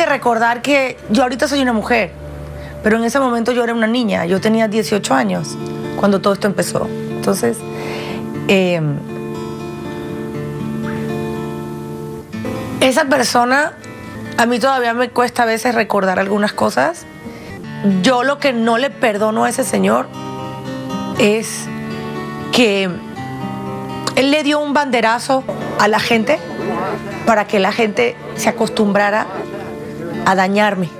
recordar que yo ahorita soy una mujer, pero en ese momento yo era una niña. Yo tenía 18 años cuando todo esto empezó. Entonces, esa persona, a mí todavía me cuesta a veces recordar algunas cosas. Yo lo que no le perdono a ese señor es que él le dio un banderazo a la gente para que la gente se acostumbrara a dañarme.